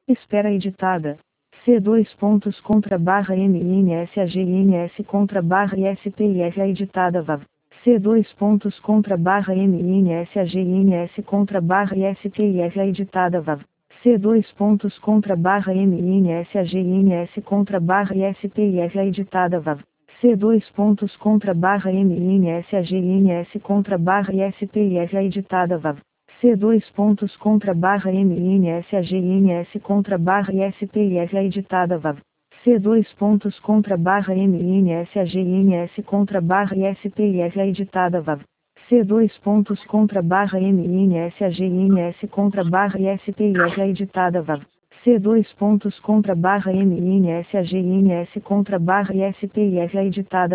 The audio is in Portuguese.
Espera editada. C dois pontos contra barra MINSAGINS contra barra ISPIR editada VAV. C dois pontos contra barra MINSAGINS contra barra ISPIR editada VAV. C dois pontos contra barra MINSAGINS contra barra ISPIR editada VAV. C dois pontos contra barra MINSAGINS contra barra ISPIR editada VAV. C dois pontos contra barra MINSAGINS contra barra ISPIR editada VAV. C dois pontos contra barra MINSAGINS contra barra ISPIR editada VAV. C dois pontos contra barra MINSAGINS contra barra ISPIR editada VAV. C dois pontos contra barra MINSAGINS contra barra ISPIR editada